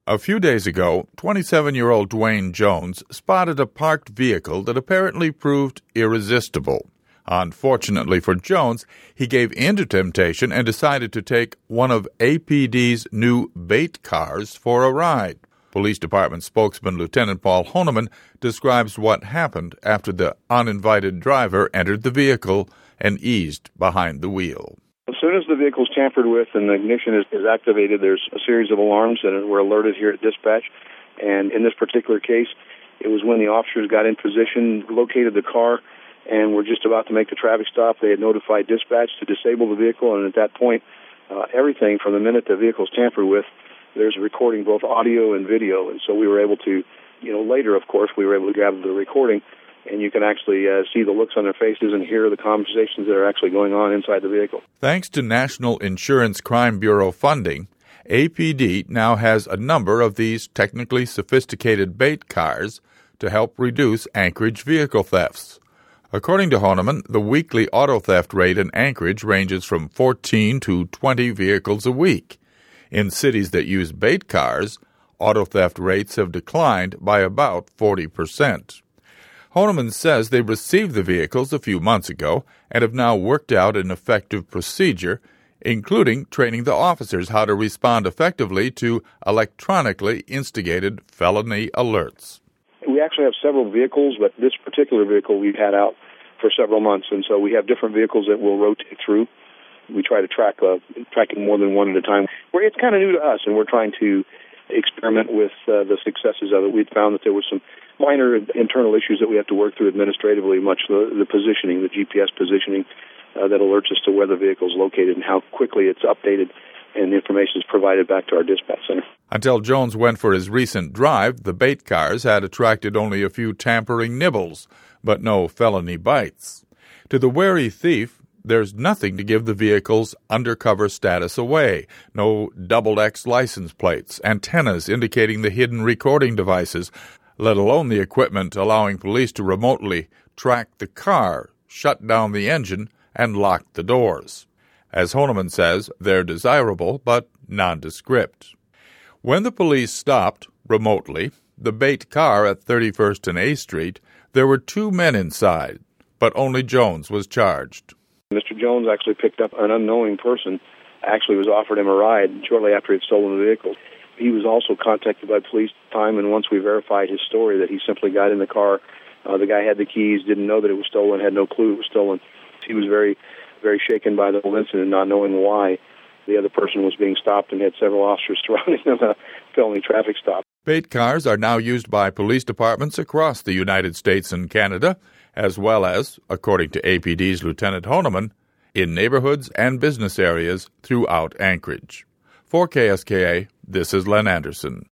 A few days ago, 27-year-old Dwayne Jones spotted a parked vehicle that apparently proved irresistible. Unfortunately for Jones, he gave in to temptation and decided to take one of APD's new bait cars for a ride. Police Department spokesman Lieutenant Paul Honeman describes what happened after the uninvited driver entered the vehicle and eased behind the wheel. As soon as the vehicle is tampered with and the ignition is activated, there's a series of alarms that were alerted here at dispatch. And in this particular case, it was when the officers got in position, located the car, and were just about to make the traffic stop. They had notified dispatch to disable the vehicle, and at that point, everything from the minute the vehicle is tampered with, there's a recording, both audio and video. And so we were able to, later, of course, we were able to grab the recording, and you can actually see the looks on their faces and hear the conversations that are actually going on inside the vehicle. Thanks to National Insurance Crime Bureau funding, APD now has a number of these technically sophisticated bait cars to help reduce Anchorage vehicle thefts. According to Honeman, the weekly auto theft rate in Anchorage ranges from 14 to 20 vehicles a week. In cities that use bait cars, auto theft rates have declined by about 40%. Honeman says they received the vehicles a few months ago and have now worked out an effective procedure, including training the officers how to respond effectively to electronically instigated felony alerts. We actually have several vehicles, but this particular vehicle we've had out for several months, and so we have different vehicles that we'll rotate through. We try to tracking more than one at a time. It's kind of new to us, and we're trying to experiment with the successes of it. We found that there were some minor internal issues that we have to work through administratively, much the positioning, the GPS positioning, that alerts us to where the vehicle is located and how quickly it's updated and the information is provided back to our dispatch center. Until Jones went for his recent drive, the bait cars had attracted only a few tampering nibbles, but no felony bites. To the wary thief, there's nothing to give the vehicle's undercover status away. No XX license plates, antennas indicating the hidden recording devices, let alone the equipment allowing police to remotely track the car, shut down the engine, and lock the doors. As Honeman says, they're desirable but nondescript. When the police stopped, remotely, the bait car at 31st and A Street, there were two men inside, but only Jones was charged. Mr. Jones actually picked up an unknowing person, actually was offered him a ride shortly after he had stolen the vehicle. He was also contacted by police at the time, and once we verified his story that he simply got in the car, the guy had the keys, didn't know that it was stolen, had no clue it was stolen. He was very, very shaken by the whole incident, not knowing why the other person was being stopped and had several officers surrounding him, a felony traffic stop. Bait cars are now used by police departments across the United States and Canada, as well as, according to APD's Lieutenant Honeman, in neighborhoods and business areas throughout Anchorage. For KSKA, this is Len Anderson.